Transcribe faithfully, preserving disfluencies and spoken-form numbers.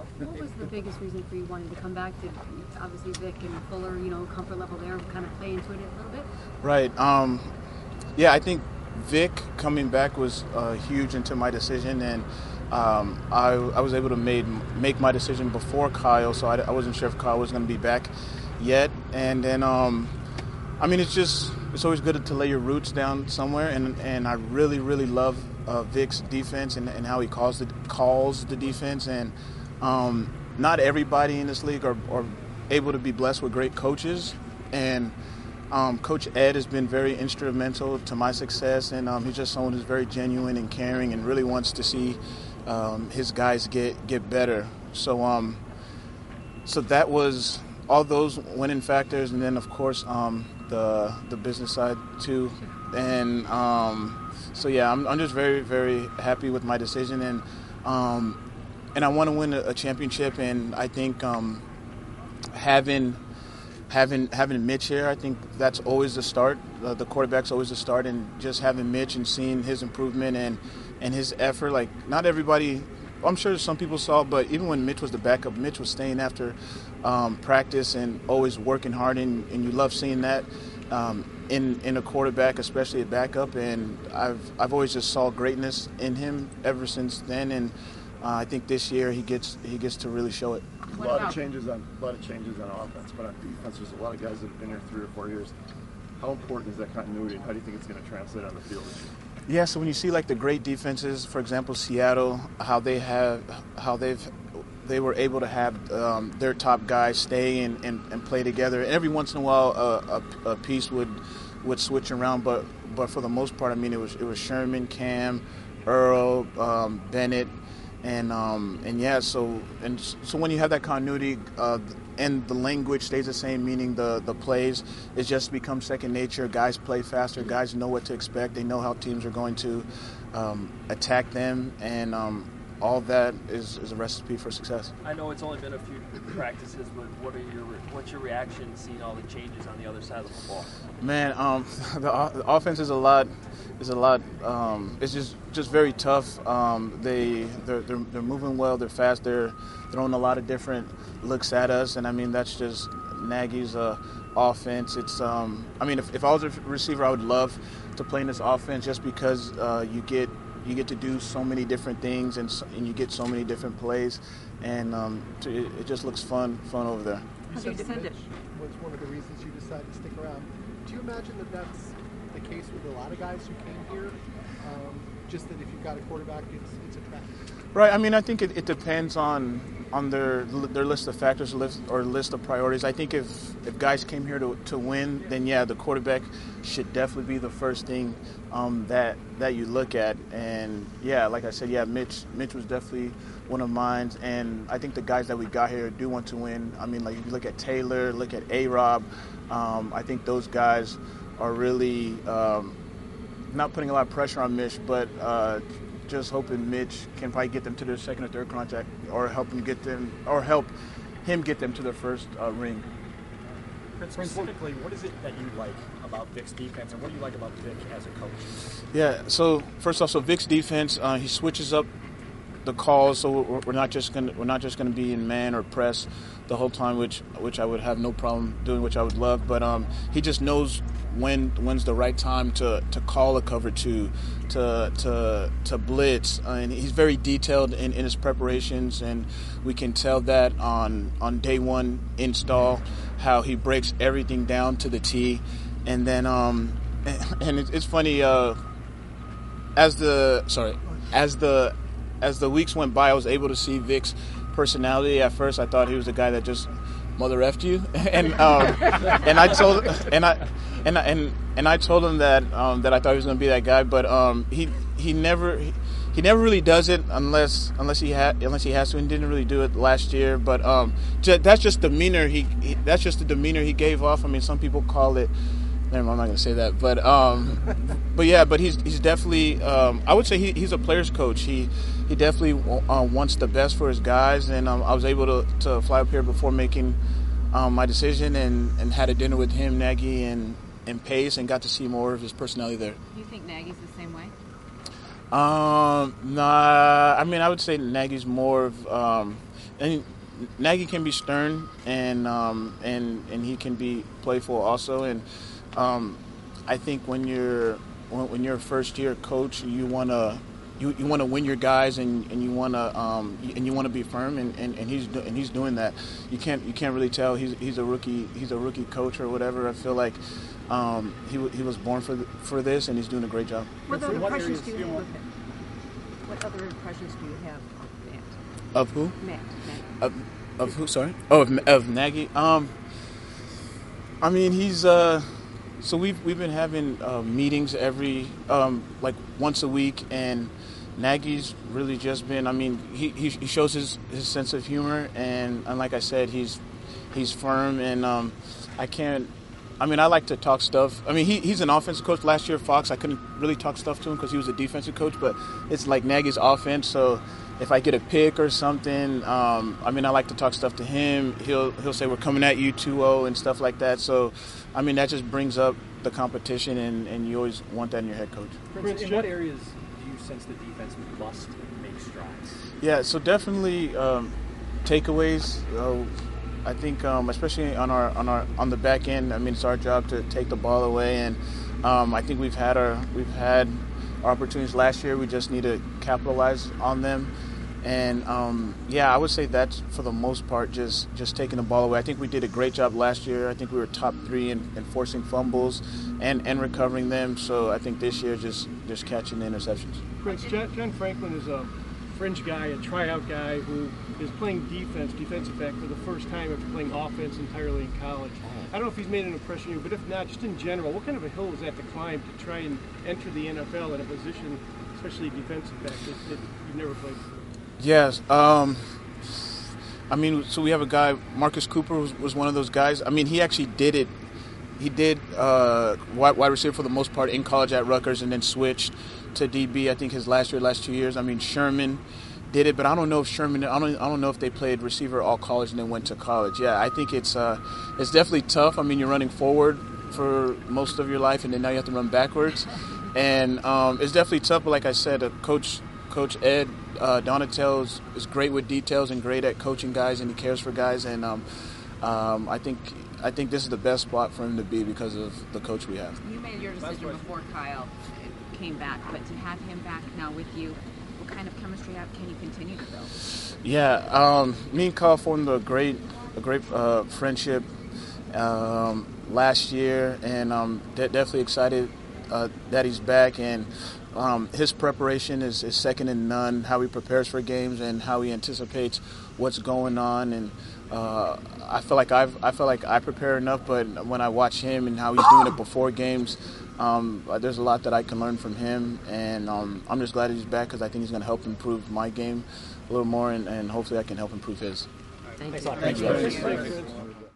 What was the biggest reason for you wanting to come back? Did obviously Vic and Fuller, you know, comfort level there, kind of play into it a little bit? Right. Um, yeah, I think Vic coming back was uh, huge into my decision, and um, I, I was able to made, make my decision before Kyle, so I, I wasn't sure if Kyle was going to be back yet. And then, um, I mean, it's just it's always good to lay your roots down somewhere, and, and I really, really love uh, Vic's defense and, and how he calls the calls the defense. And um, not everybody in this league are, are able to be blessed with great coaches, and Um, Coach Ed has been very instrumental to my success, and um, he's just someone who's very genuine and caring and really wants to see um, his guys get, get better. So um, so that was all those winning factors, and then, of course, um, the the business side, too. And um, so, yeah, I'm, I'm just very, very happy with my decision, and um, and I want to win a, a championship, and I think um, having – Having having Mitch here, I think that's always the start. Uh, the quarterback's always the start, and just having Mitch and seeing his improvement and, and his effort. Like, not everybody, I'm sure some people saw, but even when Mitch was the backup, Mitch was staying after um, practice and always working hard, and, and you love seeing that um, in in a quarterback, especially a backup. And I've I've always just saw greatness in him ever since then, and uh, I think this year he gets he gets to really show it. A lot of changes on a lot of changes on offense, but on defense, there's a lot of guys that have been here three or four years. How important is that continuity, and how do you think it's going to translate on the field this year? Yeah, so when you see like the great defenses, for example, Seattle, how they have, how they've, they were able to have um, their top guys stay and, and, and play together. Every once in a while, a, a, a piece would would switch around, but but for the most part, I mean, it was it was Sherman, Cam, Earl, um, Bennett. And um, and yeah, so and so when you have that continuity uh, and the language stays the same, meaning the, the plays, it just becomes second nature. Guys play faster. Guys know what to expect. They know how teams are going to um, attack them, and um, all that is, is a recipe for success. I know it's only been a few practices, but what are your what's your reaction seeing all the changes on the other side of the ball? Man, um, the, the offense is a lot. Is a lot. Um, it's just, just very tough. Um, they they're, they're they're moving well. They're fast. They're throwing a lot of different looks at us, and I mean that's just Nagy's uh, offense. It's um, I mean if, if I was a receiver, I would love to play in this offense just because uh, you get you get to do so many different things and and you get so many different plays, and um, it, it just looks fun fun over there. How do you defend it? Was one of the reasons you decided to stick around. Do you imagine that that's the case with a lot of guys who came here? Um, just that if you've got a quarterback, it's it's attractive. Right. I mean, I think it, it depends on on their their list of factors list, or list of priorities. I think if, if guys came here to to win, then yeah, the quarterback should definitely be the first thing um, that that you look at. And yeah, like I said, yeah, Mitch Mitch was definitely one of mine. And I think the guys that we got here do want to win. I mean, like if you look at Taylor, look at A-Rob, um, I think those guys are really um, not putting a lot of pressure on Mitch, but uh, just hoping Mitch can probably get them to their second or third contract, or help him get them, or help him get them to their first uh, ring. Specifically, what is it that you like about Vic's defense, and what do you like about Vic as a coach? Yeah. So first off, so Vic's defense, uh, he switches up the calls, so we're, we're not just gonna we're not just gonna be in man or press the whole time, which which I would have no problem doing, which I would love. But um, he just knows when when's the right time to, to call a cover two, to to to blitz, uh, and he's very detailed in, in his preparations, and we can tell that on on day one install how he breaks everything down to the T, and then um, and it's, it's funny uh, as the sorry as the as the weeks went by, I was able to see Vic's personality. At first, I thought he was the guy that just mother effed you, and um, and I told and I and I, and and I told him that um, that I thought he was going to be that guy, but um, he he never he, he never really does it unless unless he ha- unless he has to, and didn't really do it last year. But um, j- that's just demeanor. He, he that's just the demeanor he gave off. I mean, some people call it. Never mind, I'm not going to say that, but um, but yeah, but he's he's definitely. Um, I would say he, he's a player's coach. He he definitely uh, wants the best for his guys, and um, I was able to, to fly up here before making um, my decision, and, and had a dinner with him, Nagy, and and Pace, and got to see more of his personality there. Do you think Nagy's the same way? Um, nah, I mean, I would say Nagy's more of, um, and Nagy can be stern and um, and and he can be playful also. And um, I think when you're when, when you're a first year coach, you wanna you, you want to win your guys and, and you want to um, and you want to be firm and, and, and he's do, and he's doing that. You can't you can't really tell he's he's a rookie he's a rookie coach or whatever. I feel like um, he he was born for the, for this and he's doing a great job. What other what impressions areas do you do you have want- of him? What other impressions do you have of Matt? Of who? Matt. Matt. Of, of who? Sorry. Oh, of, of Nagy. Um, I mean, he's uh, so we've we've been having uh, meetings every um, like once a week, and Nagy's really just been. I mean, he he, he shows his, his sense of humor, and, and like I said, he's he's firm, and um, I can't. I mean, I like to talk stuff. I mean, he, he's an offensive coach. Last year, Fox, I couldn't really talk stuff to him because he was a defensive coach. But it's like Nagy's offense. So if I get a pick or something, um, I mean, I like to talk stuff to him. He'll he'll say we're coming at you two oh and stuff like that. So, I mean, that just brings up the competition, and, and you always want that in your head coach. Prince, in what areas do you sense the defense must make strides? Yeah, so definitely um, takeaways. Uh, I think, um, especially on our on our on the back end. I mean, it's our job to take the ball away, and um, I think we've had our we've had our opportunities last year. We just need to capitalize on them. And um, yeah, I would say that's for the most part just just taking the ball away. I think we did a great job last year. I think we were top three in, in forcing fumbles and, and recovering them. So I think this year just just catching the interceptions. Prince, John, John Franklin is a fringe guy, a tryout guy who is playing defense, defensive back for the first time after playing offense entirely in college. I don't know if he's made an impression on you, but if not, just in general, what kind of a hill is that to climb to try and enter the N F L in a position, especially defensive back, that, that you've never played before? Yes. Um, I mean, so we have a guy, Marcus Cooper was, was one of those guys. I mean, he actually did it. He did uh, wide, wide receiver for the most part in college at Rutgers and then switched to D B, I think his last year, last two years. I mean, Sherman did it, but I don't know if Sherman, I don't, I don't know if they played receiver all college and then went to college. Yeah, I think it's uh, it's definitely tough. I mean, you're running forward for most of your life, and then now you have to run backwards. And um, it's definitely tough, but like I said, uh, Coach Coach Ed uh, Donatel is, is great with details and great at coaching guys, and he cares for guys. And um, um, I think I think this is the best spot for him to be because of the coach we have. You made your decision before Kyle came back, but to have him back now with you, what kind of chemistry have, can you continue to build? Yeah, um, me and Kyle formed a great, a great uh, friendship um, last year, and I'm de- definitely excited uh, that he's back. And um, his preparation is, is second to none. How he prepares for games and how he anticipates what's going on. And uh, I feel like I've, I feel like I prepare enough, but when I watch him and how he's doing it before games. Um, there's a lot that I can learn from him, and um, I'm just glad he's back because I think he's going to help improve my game a little more, and, and hopefully I can help improve his. Thank Thanks you. a lot. Thank you. Thank you. Thanks, Prince.